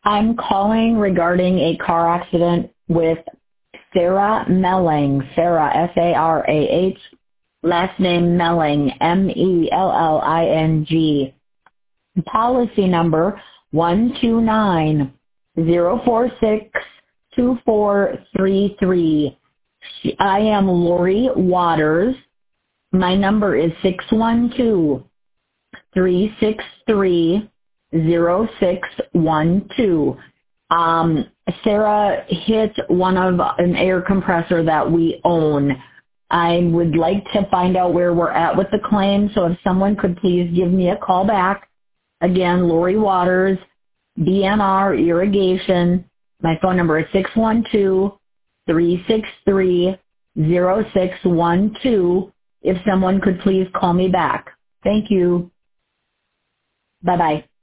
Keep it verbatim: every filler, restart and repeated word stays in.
I'm calling regarding a car accident with Sarah Melling, Sarah, S A R A H, last name Melling, M E L L I N G. Policy number one two nine zero four six two four three three. I am Lori Waters. My number is six one two, three six three, zero six one two. Um, Sarah hit one of an air compressor that we own. I would like to find out where we're at with the claim, so if someone could please give me a call back. Again, Lori Waters, B N R Irrigation. My phone number is six one two, three six three, zero six one two. If someone could please call me back. Thank you. Bye-bye.